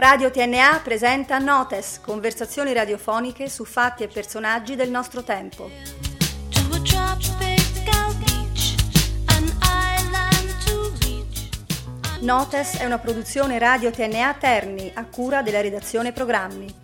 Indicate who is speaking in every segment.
Speaker 1: Radio TNA presenta Notes, conversazioni radiofoniche su fatti e personaggi del nostro tempo. Notes è una produzione Radio TNA Terni a cura della redazione programmi.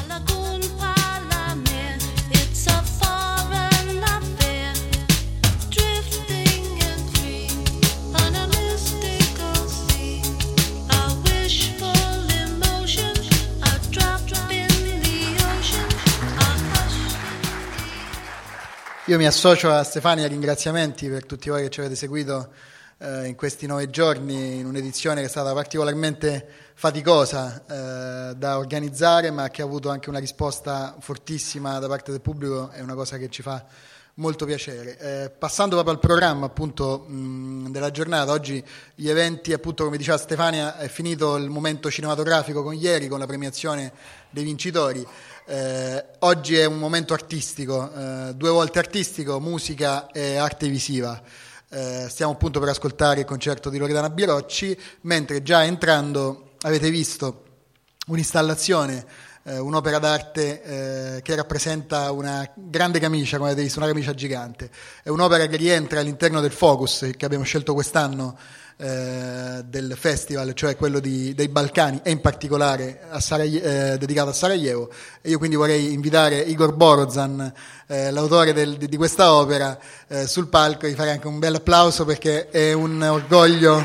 Speaker 2: Io mi associo a Stefania ai ringraziamenti per tutti voi che ci avete seguito in questi 9 giorni, in un'edizione che è stata particolarmente faticosa da organizzare, ma che ha avuto anche una risposta fortissima da parte del pubblico. È una cosa che ci fa molto piacere. Passando proprio al programma appunto della giornata, oggi gli eventi, appunto come diceva Stefania, è finito il momento cinematografico con ieri, con la premiazione dei vincitori. Oggi è un momento artistico, 2 volte artistico, musica e arte visiva. Stiamo appunto per ascoltare il concerto di Loredana Birocci, mentre già entrando avete visto un'installazione, un'opera d'arte che rappresenta una grande camicia, come avete visto, una camicia gigante. È un'opera che rientra all'interno del focus che abbiamo scelto quest'anno del festival, cioè quello dei Balcani, e in particolare dedicato a Sarajevo. E io quindi vorrei invitare Igor Borozan, l'autore di questa opera, sul palco, e fare anche un bel applauso perché è un orgoglio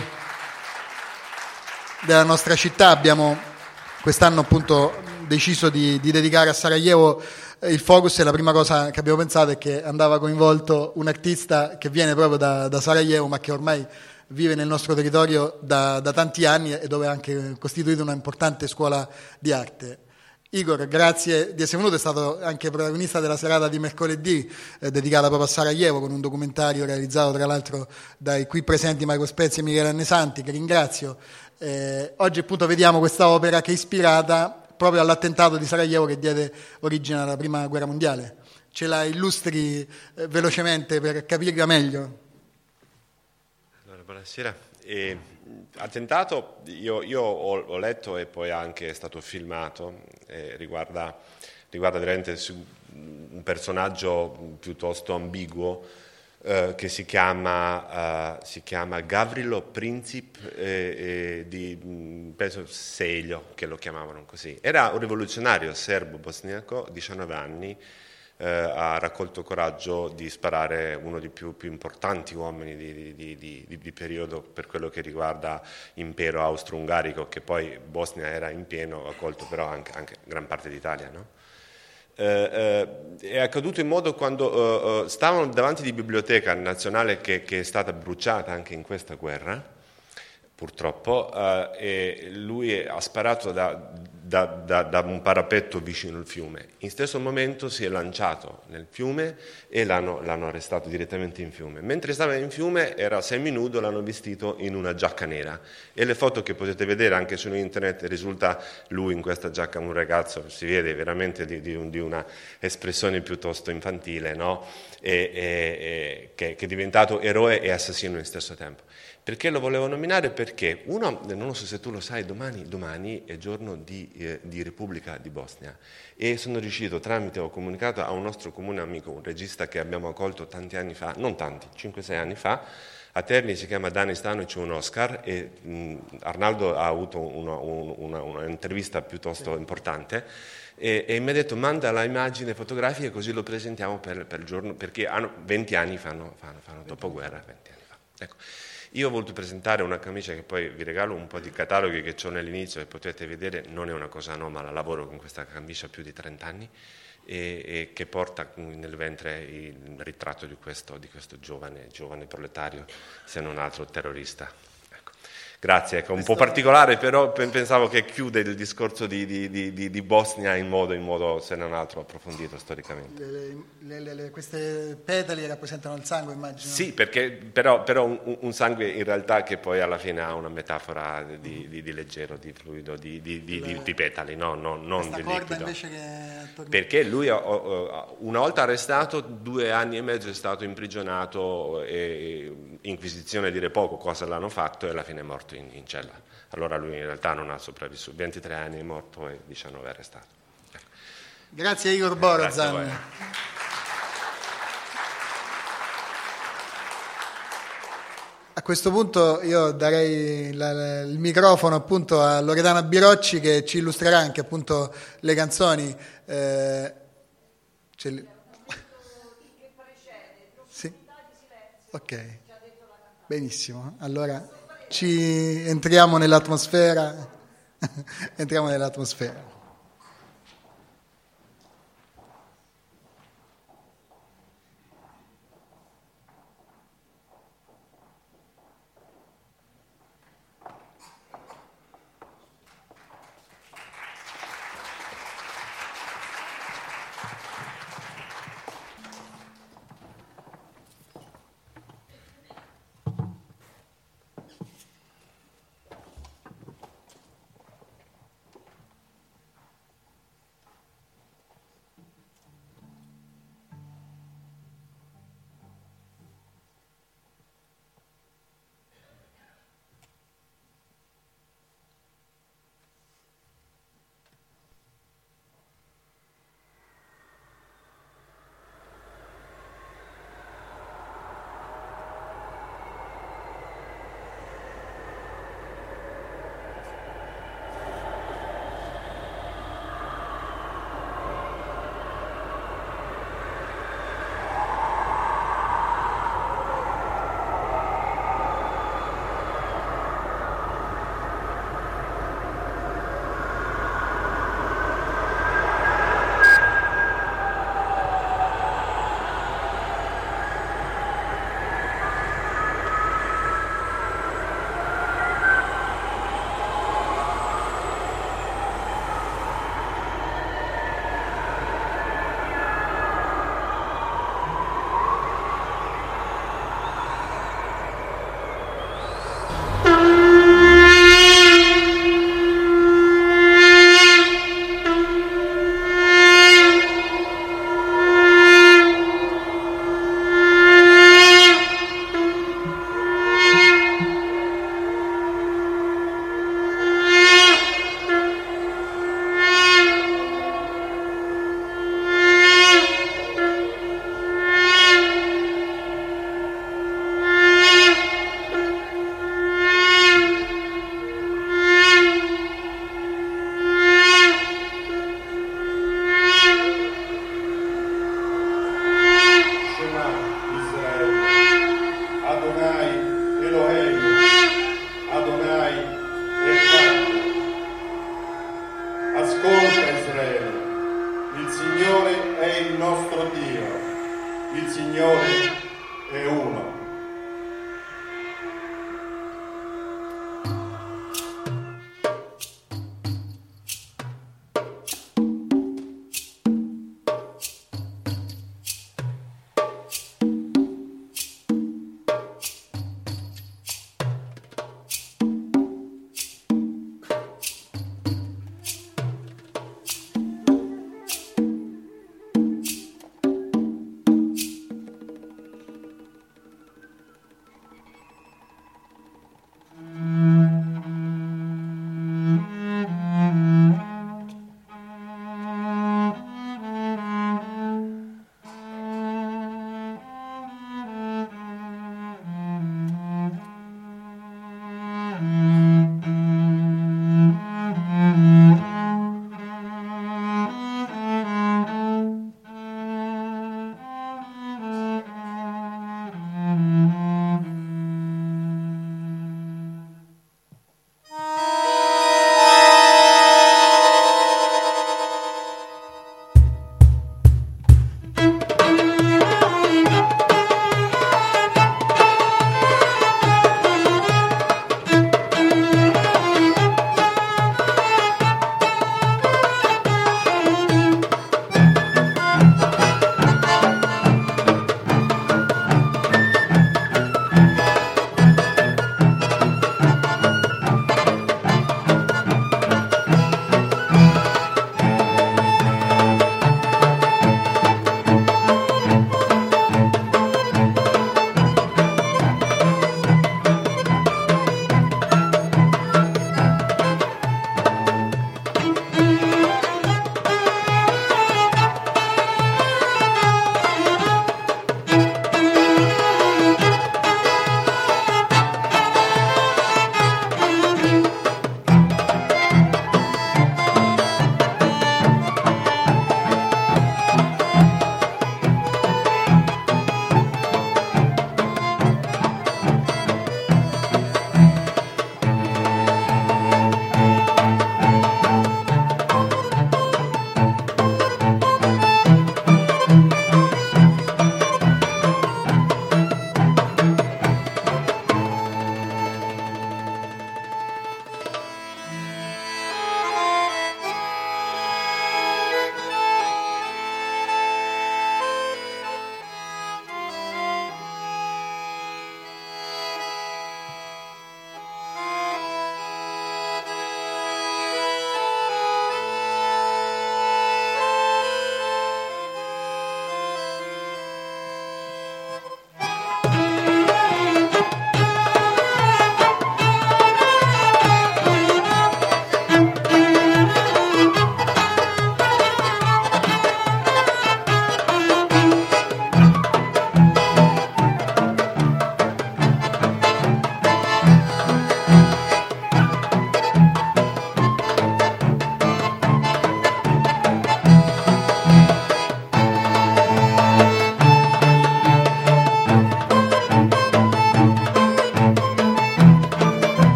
Speaker 2: della nostra città. Abbiamo quest'anno appunto deciso di dedicare a Sarajevo il focus, e la prima cosa che abbiamo pensato è che andava coinvolto un artista che viene proprio da Sarajevo, ma che ormai vive nel nostro territorio da tanti anni e dove ha anche costituito una importante scuola di arte. Igor, grazie di essere venuto, è stato anche protagonista della serata di mercoledì dedicata proprio a Sarajevo, con un documentario realizzato tra l'altro dai qui presenti Marco Spezzi e Michele Annesanti, che ringrazio. Oggi appunto vediamo questa opera che è ispirata proprio all'attentato di Sarajevo che diede origine alla Prima Guerra Mondiale. Ce la illustri velocemente per capirla meglio?
Speaker 3: Buonasera. Attentato, io ho letto e poi anche è stato filmato, riguarda veramente un personaggio piuttosto ambiguo che si chiama Gavrilo Princip di penso Seljo, che lo chiamavano così. Era un rivoluzionario serbo-bosniaco, 19 anni. Ha raccolto coraggio di sparare uno dei più importanti uomini di periodo per quello che riguarda impero austro-ungarico, che poi Bosnia era in pieno, ha colto però anche gran parte d'Italia, no? È accaduto in modo quando stavano davanti di biblioteca nazionale che è stata bruciata anche in questa guerra, purtroppo, e lui ha sparato da un parapetto vicino al fiume. In stesso momento si è lanciato nel fiume e l'hanno arrestato direttamente in fiume. Mentre stava in fiume era seminudo, l'hanno vestito in una giacca nera, e le foto che potete vedere anche su internet risulta lui in questa giacca, un ragazzo, si vede veramente di una espressione piuttosto infantile, no? Che è diventato eroe e assassino allo stesso tempo. Perché lo volevo nominare? Perché non so se tu lo sai, domani è giorno di Repubblica di Bosnia, e sono riuscito ho comunicato a un nostro comune amico, un regista che abbiamo accolto tanti anni fa, non tanti, 5-6 anni fa, a Terni, si chiama Dani Stanovic, un Oscar, e Arnaldo ha avuto un'intervista piuttosto importante, e mi ha detto manda la immagine fotografica così lo presentiamo per il giorno, perché 20 anni fanno dopoguerra, 20 anni fa. Ecco. Io ho voluto presentare una camicia che poi vi regalo, un po' di cataloghi che ho nell'inizio e potete vedere, non è una cosa anomala, lavoro con questa camicia più di 30 anni e che porta nel ventre il ritratto di questo giovane proletario, se non altro terrorista. Grazie, ecco, un po' particolare, però pensavo che chiude il discorso di Bosnia in modo, se non altro, approfondito storicamente.
Speaker 2: Queste petali rappresentano il sangue, immagino?
Speaker 3: Sì, perché però un sangue in realtà che poi alla fine ha una metafora di leggero, di fluido, di petali, no, non di liquido.
Speaker 2: Invece che...
Speaker 3: Perché lui, una volta arrestato, 2 anni e mezzo è stato imprigionato, e inquisizione a dire poco cosa l'hanno fatto, e alla fine è morto morto in cella. Allora lui in realtà non ha sopravvissuto, 23 anni è morto e 19 è arrestato.
Speaker 2: Grazie Igor Borozan.
Speaker 3: Grazie a voi.
Speaker 2: A questo punto io darei il microfono appunto a Loredana Birocci, che ci illustrerà anche appunto le canzoni. Sì? Ok, benissimo. Allora entriamo nell'atmosfera. Entriamo nell'atmosfera.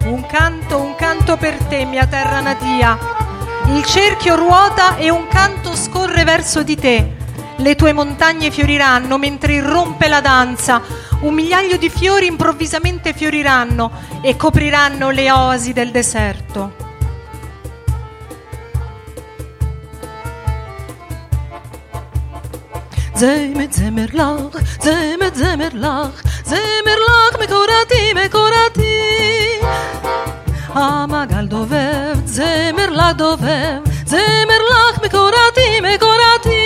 Speaker 4: un canto per te, mia terra natia. Il cerchio ruota e un canto scorre verso di te. Le tue montagne fioriranno mentre irrompe la danza. Un migliaio di fiori improvvisamente fioriranno e copriranno le oasi del deserto. Zemer, zemer lach, zemer, zemer lach, zemer lach, mekorati. Amagal dovev, zemer lach dovev, zemer lach, mekorati.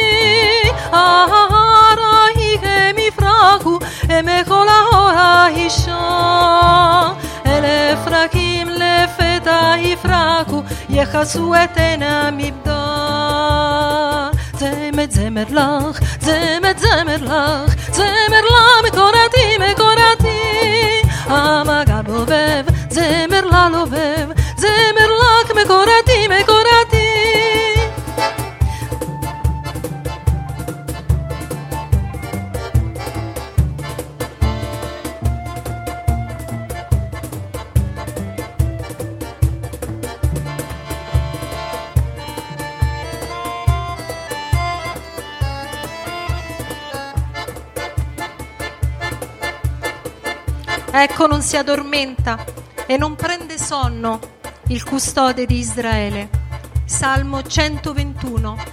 Speaker 4: Aharahi che mi fraku, e me kola hora isha. Ele frakim le feta ifraku, yechasu etena mibda. Zemer lach, zemer lach, zemer lach, mekorati. Amagal dovev, zemer la lovev, zemer lach, mekorati. Ecco, non si addormenta e non prende sonno il custode di Israele. Salmo 121.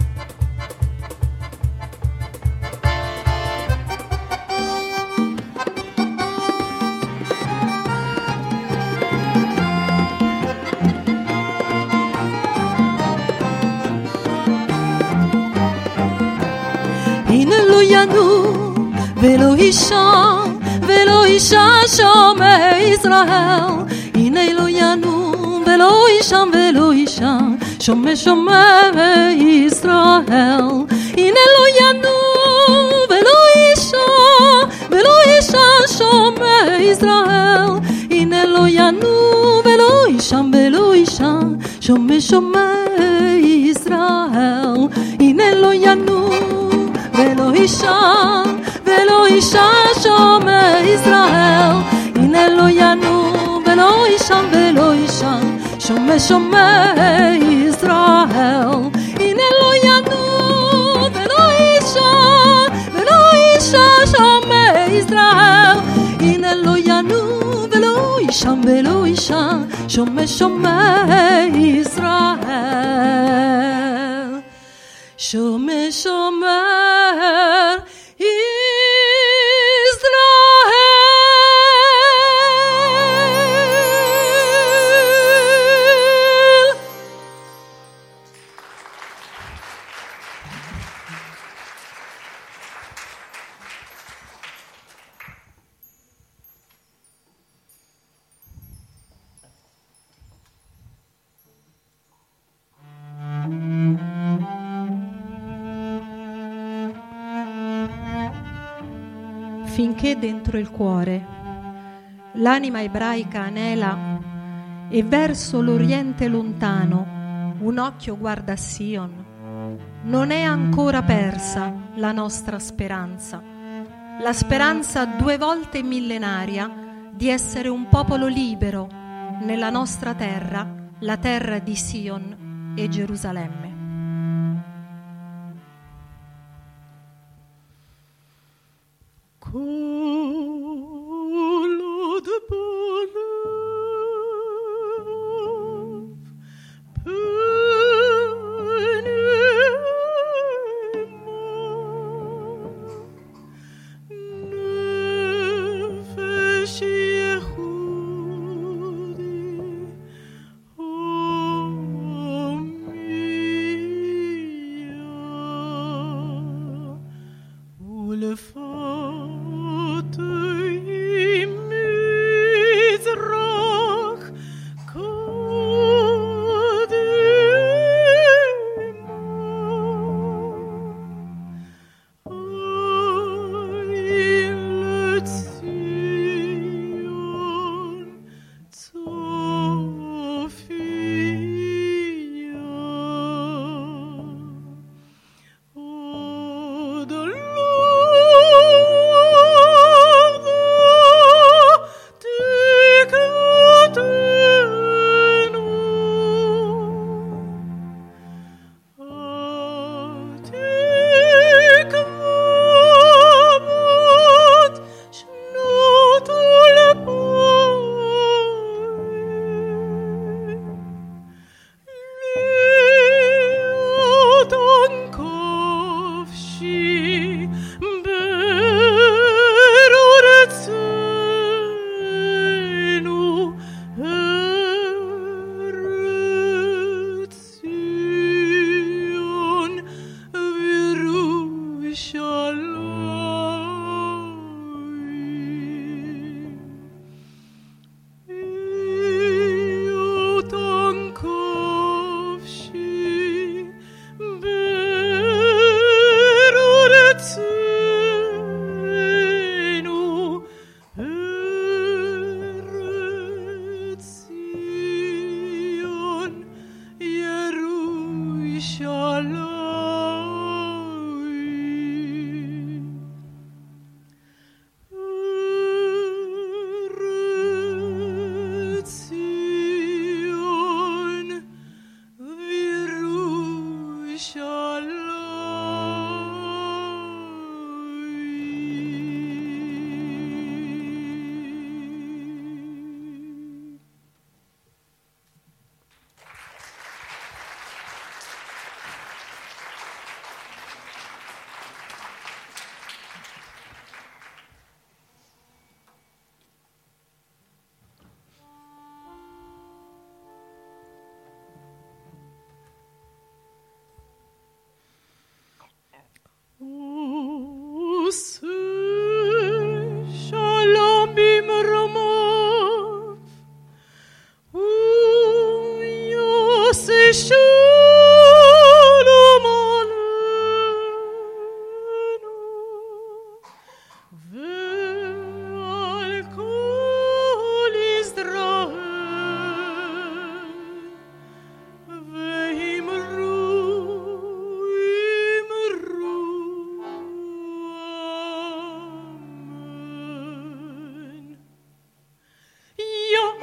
Speaker 4: הנה לא ינום ולא יישן ולא יישן שומר ישראל. הנה לא ינום ולא יישן ולא יישן שומר ישראל. הנה לא ינום ולא יישן שומר ישראל. הנה לא ינום ולא יישן שומר ישראל. הנה לא ינום ולא יישן שומר ישראל. הנה לא ינום ולא יישן שומר ישראל. הנה לא ינום ולא יישן שומר ישראל. הנה לא ינום ולא יישן שומר ישראל. שומר finché dentro il cuore l'anima ebraica anela e verso l'oriente lontano un occhio guarda a Sion, non è ancora persa la nostra speranza, la speranza 2 volte millenaria di essere un popolo libero nella nostra terra, la terra di Sion e Gerusalemme.
Speaker 5: Le fort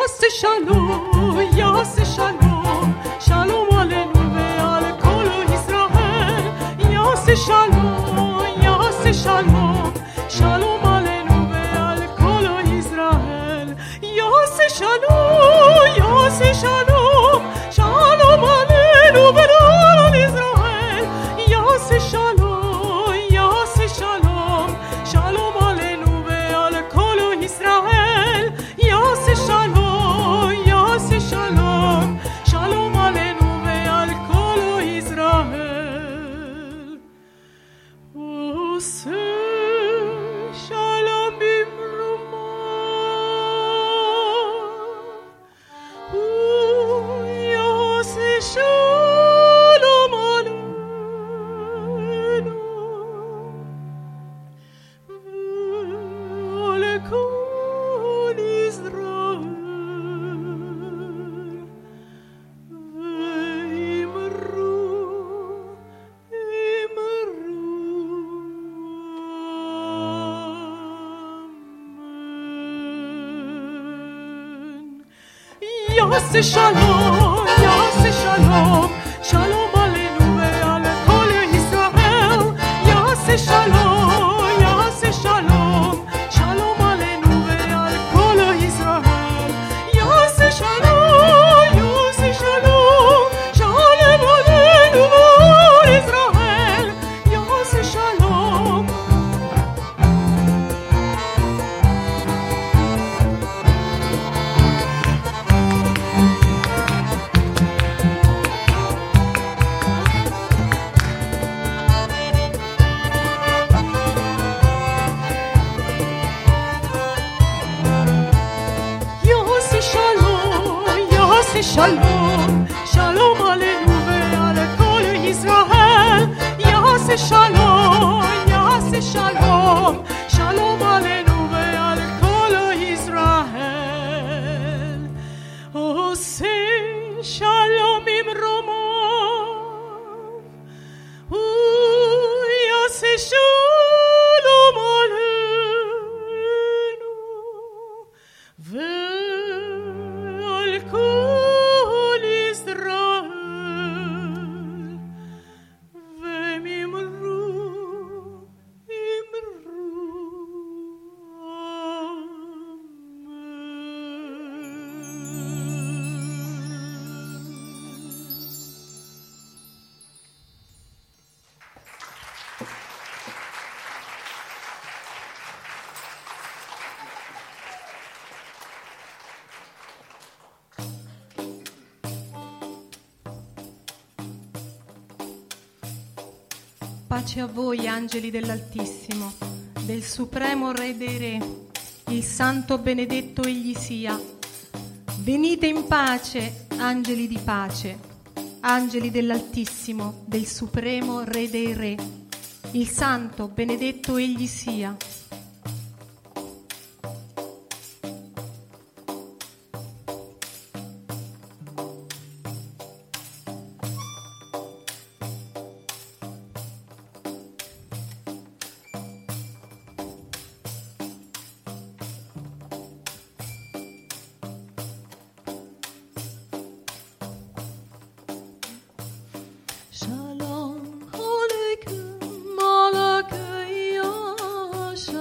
Speaker 4: Yase Shalom, Yase Shalom, Shalom Aleinu ve'al kol Yisrael. Yase Shalom, Yase Shalom, Shalom Aleinu ve'al kol Yisrael. Yase Shalom, Yase Shalom, Shalom Aleinu ve'al Yisrael. Yase Shalom, Yase Shalom, Shalom Aleinu ve'al kol Yisrael. Yase Shalom, Yase Shalom, Shalom Aleinu ve'al kol Yisrael. Ose Shalom bimruma, Yase Shalom Aleinu ve'al kol Yisrael. Yase Shalom, Yase Shalom, Shalom Aleinu ve'al kol Yisrael. Yase Shalom, Yase Shalom, Shalom Aleinu ve'al kol Yisrael. Yase Shalom, Yase Shalom, Shalom Aleinu ve'al Yisrael. Yase Shalom. Yase Shalom, Yase Shalom, Shalom Aleinu ve'al kol Yisrael. Yase Shalom, Yase Shalom, Shalom Aleinu ve'al kol Yisrael. Ose Shalom imromav, Yase Shalom Aleinu ve'al kol Yisrael. Ve'mimru, imru, Pace a voi, angeli dell'Altissimo, del Supremo Re dei Re, il Santo benedetto egli sia. Venite in pace, angeli di pace, angeli dell'Altissimo, del Supremo Re dei Re, il Santo benedetto egli sia. Shalom Aleichem, Malakei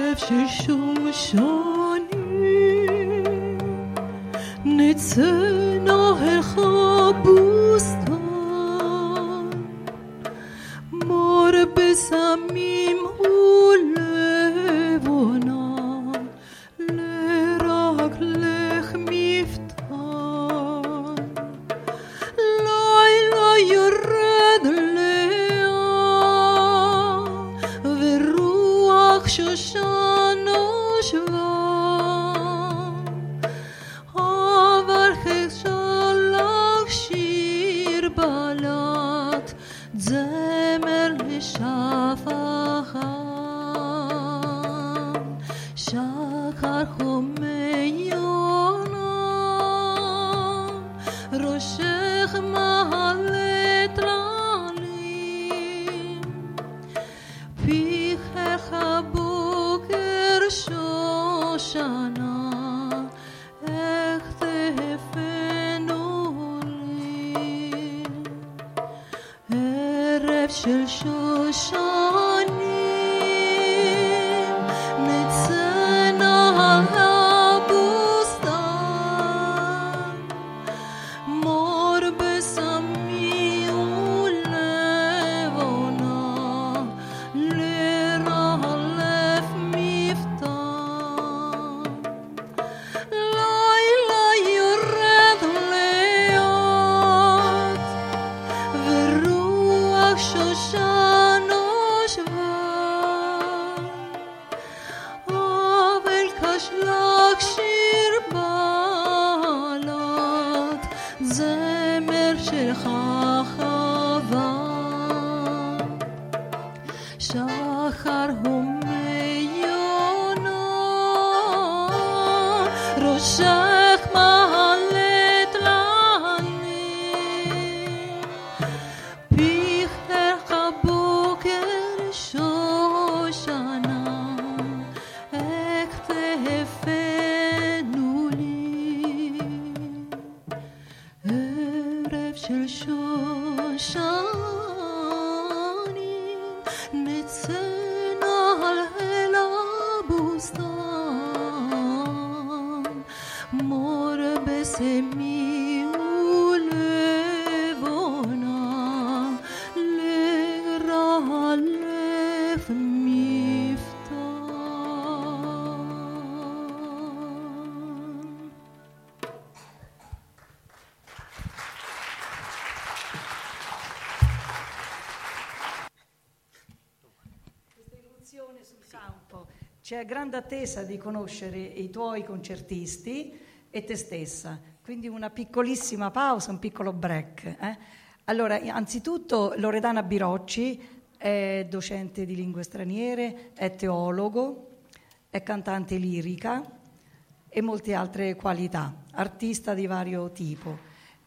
Speaker 5: C'è grande attesa di conoscere i tuoi concertisti e te stessa, quindi una piccolissima pausa, un piccolo break. Allora, anzitutto Loredana Birocci è docente di lingue straniere, è teologo, è cantante lirica e molte altre qualità, artista di vario tipo.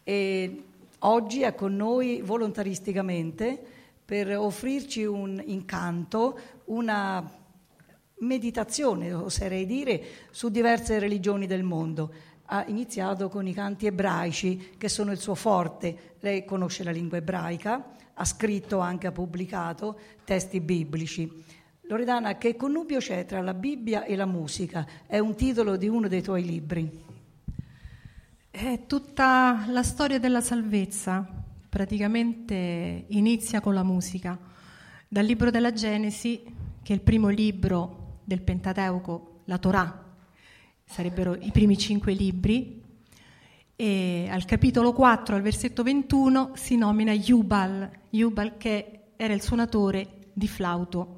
Speaker 5: E oggi è con noi volontaristicamente per offrirci un incanto, una meditazione, oserei dire, su diverse religioni del mondo. Ha iniziato con i canti ebraici, che sono il suo forte. Lei conosce la lingua ebraica, ha scritto, anche ha pubblicato testi biblici. Loredana, che connubio c'è tra la Bibbia e la musica? È un titolo di uno dei tuoi libri.
Speaker 4: È tutta la storia della salvezza, praticamente inizia con la musica. Dal libro della Genesi, che è il primo libro del Pentateuco, la Torah, sarebbero i primi 5 libri, e al capitolo 4, al versetto 21, si nomina Jubal, che era il suonatore di flauto.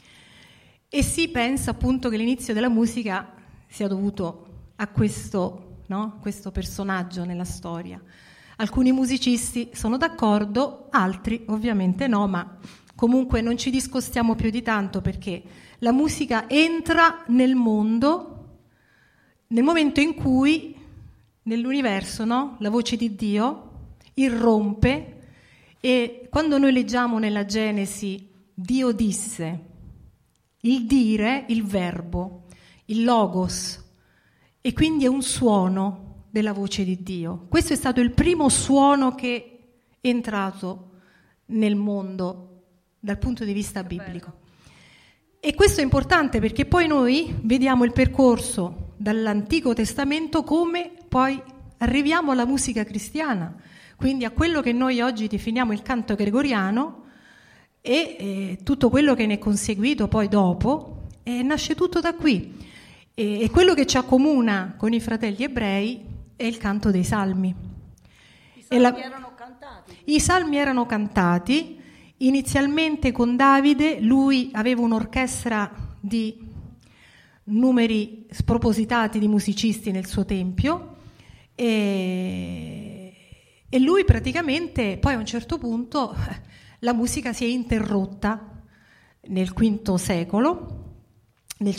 Speaker 4: E si pensa appunto che l'inizio della musica sia dovuto a questo personaggio nella storia. Alcuni musicisti sono d'accordo, altri ovviamente no, ma comunque non ci discostiamo più di tanto, perché la musica entra nel mondo nel momento in cui nell'universo, la voce di Dio irrompe, e quando noi leggiamo nella Genesi Dio disse, il dire, il verbo, il logos, e quindi è un suono della voce di Dio. Questo è stato il primo suono che è entrato nel mondo dal punto di vista biblico. E questo è importante perché poi noi vediamo il percorso dall'Antico Testamento come poi arriviamo alla musica cristiana, quindi a quello che noi oggi definiamo il canto gregoriano e tutto quello che ne è conseguito poi dopo, nasce tutto da qui. E quello che ci accomuna con i fratelli ebrei è il canto dei salmi.
Speaker 5: I salmi erano cantati.
Speaker 4: I salmi erano cantati. Inizialmente con Davide, lui aveva un'orchestra di numeri spropositati di musicisti nel suo tempio e lui praticamente poi a un certo punto la musica si è interrotta nel V secolo, nel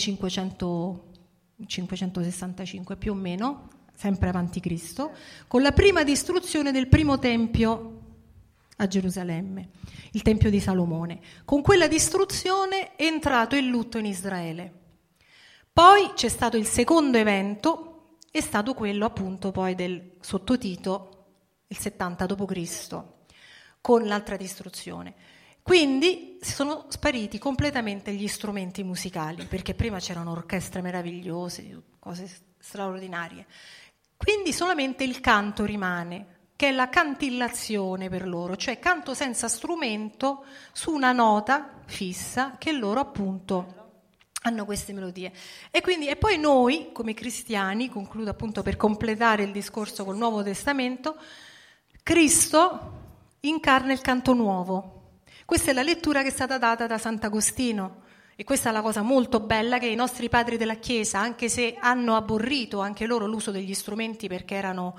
Speaker 4: 565 più o meno, sempre avanti Cristo, con la prima distruzione del primo tempio a Gerusalemme, il Tempio di Salomone. Con quella distruzione è entrato il lutto in Israele. Poi c'è stato il secondo evento, è stato quello appunto poi del sotto Tito, il 70 d.C., con l'altra distruzione. Quindi sono spariti completamente gli strumenti musicali, perché prima c'erano orchestre meravigliose, cose straordinarie. Quindi solamente il canto rimane, che è la cantillazione per loro, cioè canto senza strumento su una nota fissa che loro appunto hanno queste melodie. E poi noi come cristiani, concludo appunto per completare il discorso col Nuovo Testamento, Cristo incarna il canto nuovo. Questa è la lettura che è stata data da Sant'Agostino e questa è la cosa molto bella, che i nostri padri della Chiesa, anche se hanno abborrito anche loro l'uso degli strumenti perché erano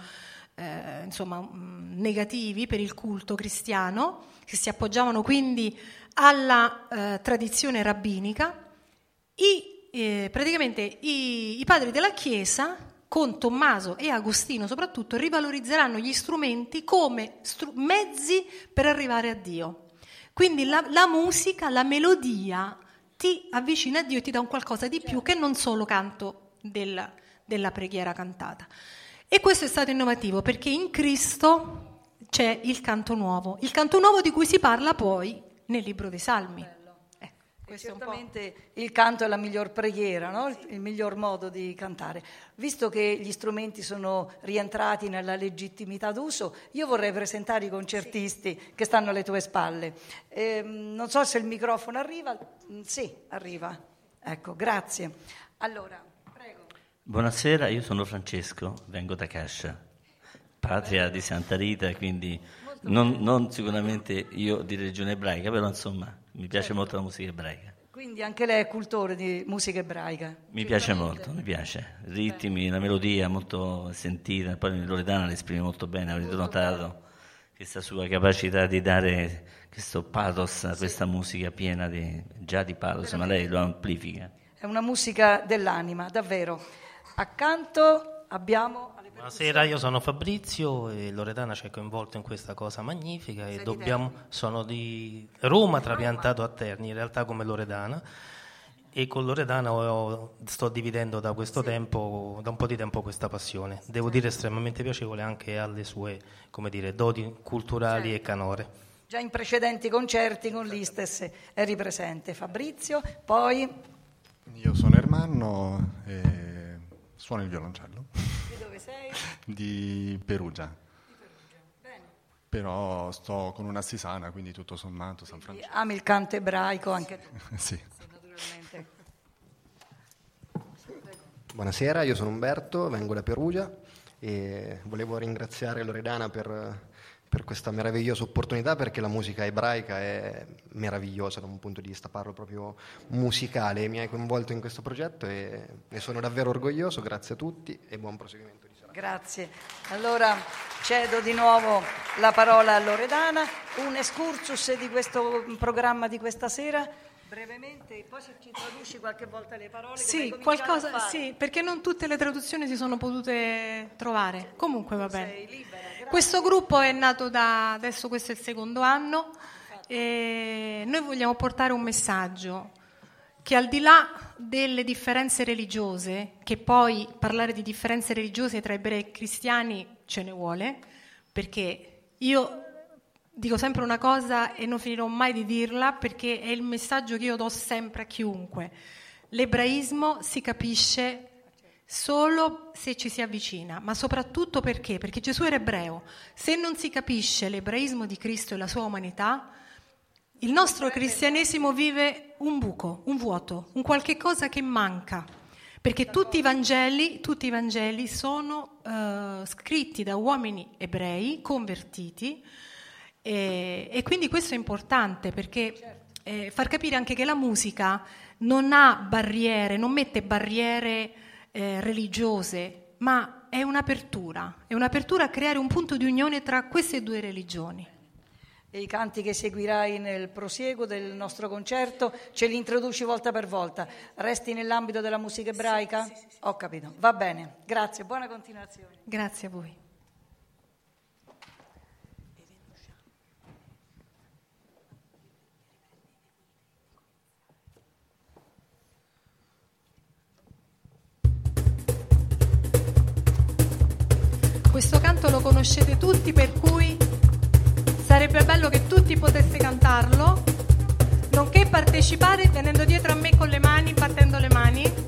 Speaker 4: negativi per il culto cristiano, che si appoggiavano quindi alla tradizione rabbinica, praticamente i padri della Chiesa, con Tommaso e Agostino soprattutto, rivalorizzeranno gli strumenti come mezzi per arrivare a Dio. Quindi la musica, la melodia ti avvicina a Dio e ti dà un qualcosa di più che non solo canto della preghiera cantata. E questo è stato innovativo perché in Cristo c'è il canto nuovo di cui si parla poi nel libro dei Salmi.
Speaker 5: Certamente il canto è la miglior preghiera, no? Il miglior modo di cantare. Visto che gli strumenti sono rientrati nella legittimità d'uso, io vorrei presentare i concertisti che stanno alle tue spalle. Non so se il microfono arriva. Sì, arriva. Ecco, grazie. Allora, prego.
Speaker 6: Buonasera, io sono Francesco, vengo da Cascia, patria di Santa Rita, quindi non sicuramente io di religione ebraica, però insomma mi piace molto la musica ebraica.
Speaker 5: Quindi anche lei è cultore di musica ebraica?
Speaker 6: Mi piace molto, mi piace. Ritmi, la melodia molto sentita, poi Loredana l'esprime molto bene, avete notato questa sua capacità di dare questo pathos a questa musica piena di pathos, ma lei lo amplifica. È
Speaker 5: una musica dell'anima, davvero. Accanto abbiamo...
Speaker 7: Buonasera, io sono Fabrizio e Loredana ci ha coinvolto in questa cosa magnifica e sono di Roma, trapiantato a Terni, in realtà come Loredana, e con Loredana sto dividendo da questo tempo, da un po' di tempo, questa passione. Devo dire estremamente piacevole anche alle sue, doti culturali e canore.
Speaker 5: Già in precedenti concerti con l'Istes eri presente. Fabrizio, poi...
Speaker 8: Io sono Ermanno e suono il violoncello.
Speaker 5: Di dove sei?
Speaker 8: Di Perugia.
Speaker 5: Bene.
Speaker 8: Però sto con una sisana, quindi tutto sommato San Francesco.
Speaker 5: Ami il canto ebraico anche tu?
Speaker 8: Sì.
Speaker 5: Naturalmente.
Speaker 9: Buonasera, io sono Umberto, vengo da Perugia e volevo ringraziare Loredana per questa meravigliosa opportunità, perché la musica ebraica è meravigliosa da un punto di vista, parlo proprio musicale, mi hai coinvolto in questo progetto e ne sono davvero orgoglioso. Grazie a tutti e buon proseguimento di serata.
Speaker 5: Grazie. Allora cedo di nuovo la parola a Loredana, un excursus di questo programma di questa sera. Brevemente, poi se ci traduci qualche volta le parole.
Speaker 4: Sì, qualcosa, sì, perché non tutte le traduzioni si sono potute trovare. Comunque va bene.
Speaker 5: Sei libera,
Speaker 4: questo gruppo è nato adesso questo è il secondo anno e noi vogliamo portare un messaggio che al di là delle differenze religiose, che poi parlare di differenze religiose tra ebrei e cristiani ce ne vuole, perché io dico sempre una cosa e non finirò mai di dirla, perché è il messaggio che io do sempre a chiunque. L'ebraismo si capisce solo se ci si avvicina, ma soprattutto perché? Perché Gesù era ebreo. Se non si capisce l'ebraismo di Cristo e la sua umanità, il nostro cristianesimo vive un buco, un vuoto, un qualche cosa che manca, perché tutti i Vangeli sono scritti da uomini ebrei convertiti, e quindi questo è importante, perché far capire anche che la musica non ha barriere, non mette barriere religiose, ma è un'apertura a creare un punto di unione tra queste due religioni.
Speaker 5: E i canti che seguirai nel prosieguo del nostro concerto ce li introduci volta per volta. Resti nell'ambito della musica ebraica? Sì. Ho capito, va bene, grazie, buona continuazione.
Speaker 4: Grazie a voi. Questo canto lo conoscete tutti, per cui sarebbe bello che tutti poteste cantarlo, nonché partecipare venendo dietro a me con le mani, battendo le mani.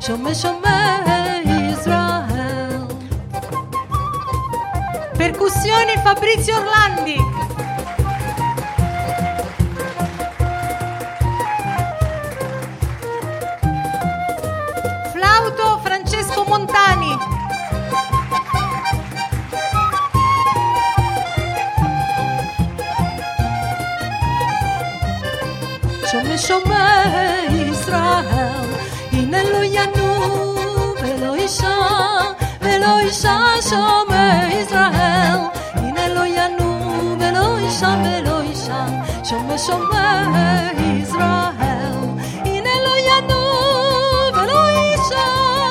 Speaker 4: Shome Shome Israel. Percussioni Fabrizio Orlandi. Flauto Francesco Montani. Shome Shome Israel. Inelo Yanu Velo Isha Shome Israel. Inelo Yanu Velo Isha Shome Shome Israel. Inelo Yanu Velo Isha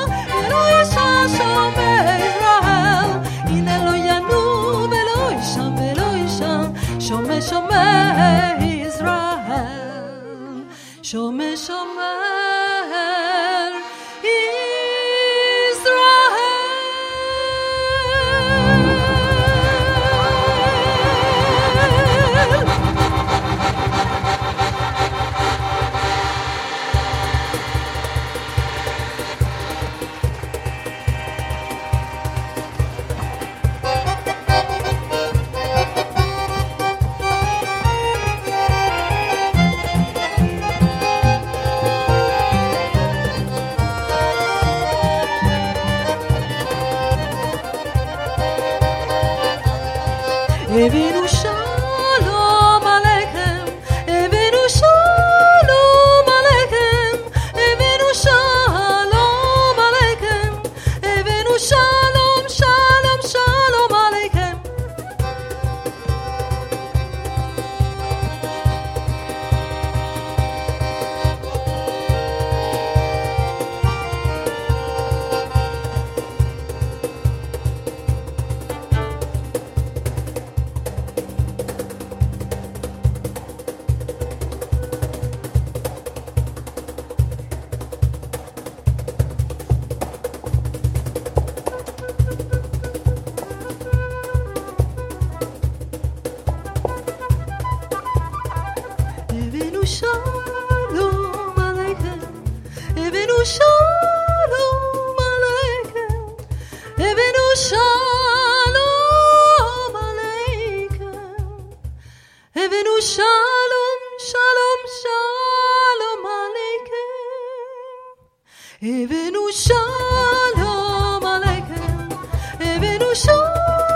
Speaker 4: Shome Israel. Inelo Yanu Velo Isha Shome Shome Israel. Shome Shome Evenu Shalom Aleichem, Evenu Shalom Aleichem, Evenu Shalom Aleichem, Evenu Shalom, Shalom, Shalom Aleichem. Evenu Shalom Aleichem, Evenu Shalom Aleichem, Evenu Shalom Aleichem, Evenu Shalom, Shalom, Shalom Aleichem, Evenu Shalom Aleichem, Evenu Shalom.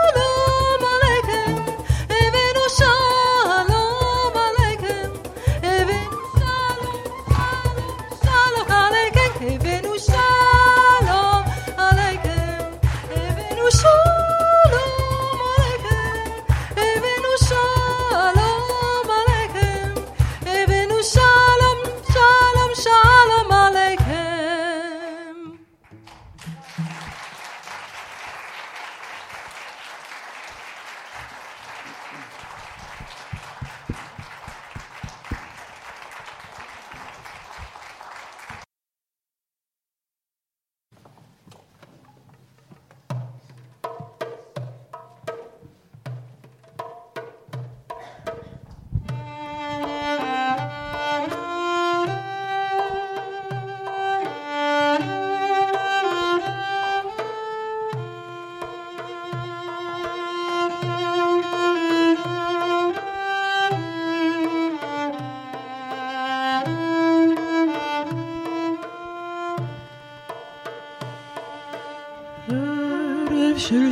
Speaker 4: של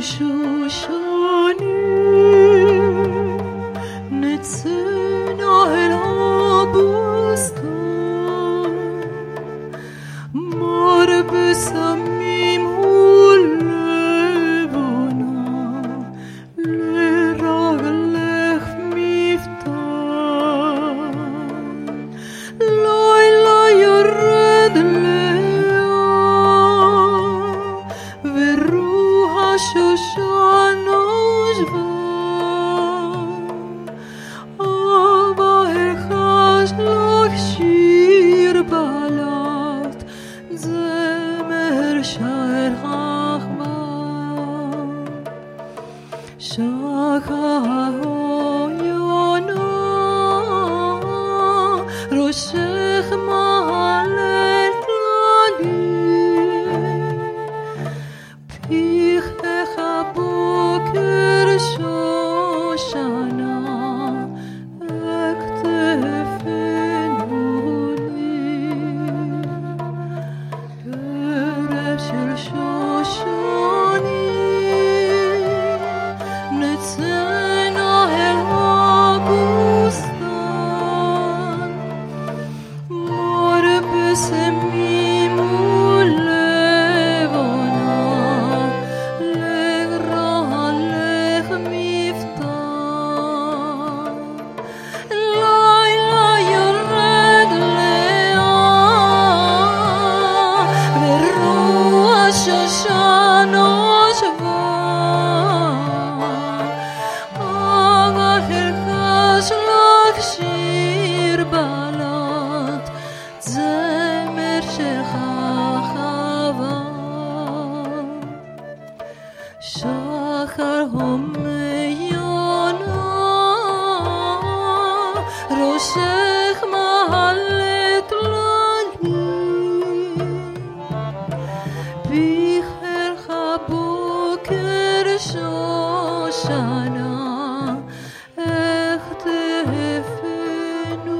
Speaker 4: שושנים נצאנו אל הבוסתן מר בסמים ולבנה לרגלך מפתן לילה ירד Shoshan Ojvan Ava Erchash Loch Shir Balat Zemer Shaer Chachman Shachah Yona Roshech Mahalet Lali של שושני נצאנה אל הבוסתן מור בשמים ולבונה לגרלך מפתן לילה יורד לאט ורוח שושנה שבה אבל חלקש לך שיר בלט זמר שכחבה שחר הומיונה ראשך מעלת לי פרח הבוקר שושנה איך תפנו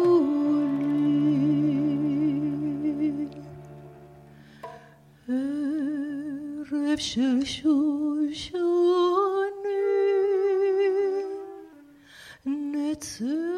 Speaker 4: לי ערב של שושני נצא